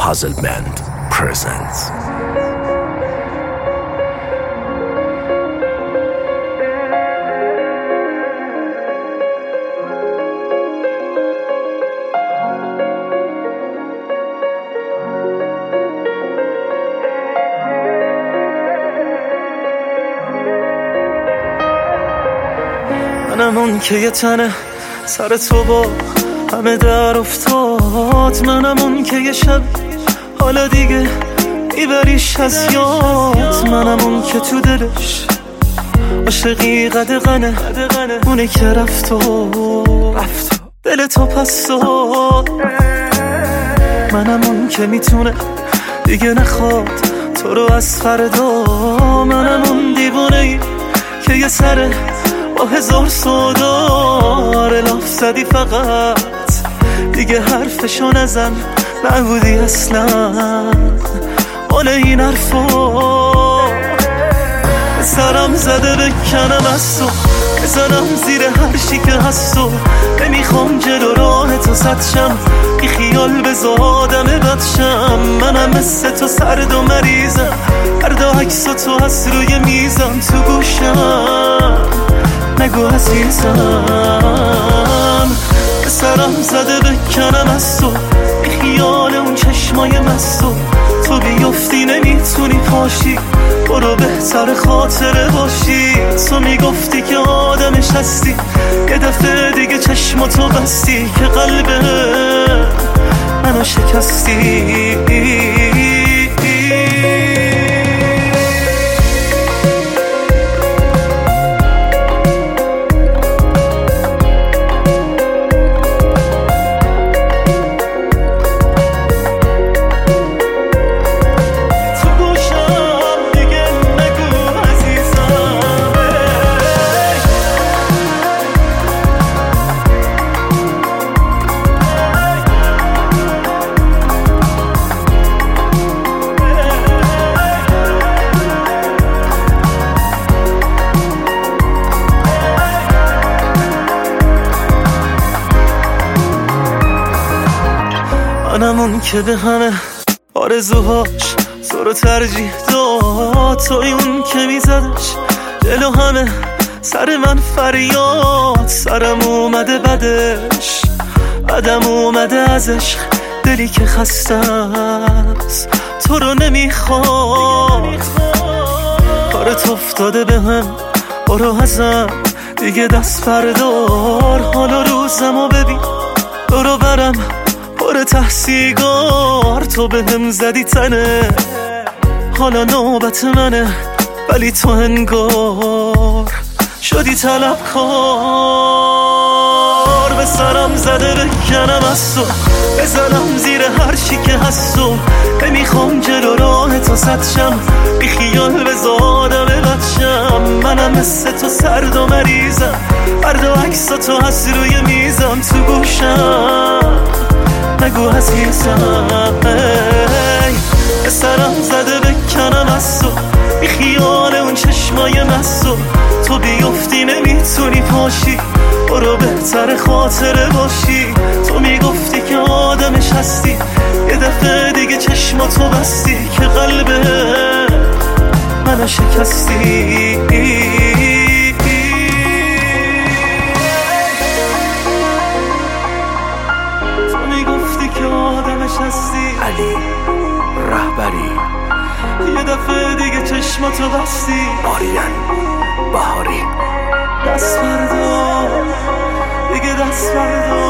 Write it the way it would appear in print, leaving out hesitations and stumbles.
Puzzle Band presents منم اون که یه تنه سر تو با همه در افتاد، منم اون که یه شب حالا دیگه میبریش از یاد، منم اون که تو دلش عاشقی قدغنه، اونه که رفت و دل تو پس داد، منم اون که میتونه دیگه نخواد تو رو از فردا، منم اون دیوانه‌ای که یه سره با هزار صدار لاف زدی فقط دیگه حرفشو نزن، نبودی اصلا مال این حرفا، سرم زده بکنم از تو، بزنم زیر هر چی که هست و نمیخوام جلو راه تو سد شم، بی خیال بذار آدم بدشم، منم مثل تو سرد و مریضم، فردا عکس تو هست روی میزم تو گوشم، نگو عزیزم سرم زده بکنم از تو، بی خیال اون چشمای مستو، تو بیفتی نمیتونی پاشی، برو بهتر خاطره باشی، تو میگفتی که آدمش هستی، یه دفعه دیگه چشماتو بستی که قلب منو شکستی. منم اون که به همه آرزوهاش تو رو ترجیح داد، توی اون که میزدش جلو همه سر من فریاد، سرم اومده بدش بدم اومده ازش، دلی که خسته است تو رو نمیخواد، کارت افتاده به هم برو ازم دیگه دست بردار، حالا روزمو ببین برو برم پر تحصیگار، تو به هم زدی تنه حالا نوبت منه، ولی تو انگار شدی طلبکار، به سرم زده بکنم از تو، بزنم زیر هر چی که هست و نمیخوام جلو راه تو سد شم، بی خیال بذار آدم بدشم، منم مثل تو سرد و مریضم، فردا عکس تو هست روی میزم تو گوشم، نگو عزیزم به سرم زده بکنم از تو، بی خیال اون چشمای مستو، تو بیفتی نمیتونی پاشی، برو بهتر خاطره باشی، تو میگفتی که آدمش هستی، یه دفعه دیگه چشماتو بستی که قلب منو شکستی. علی رهبری یه دفعه دیگه چشماتو بستی، آریان بهاری دست بردار دیگه دست بردار.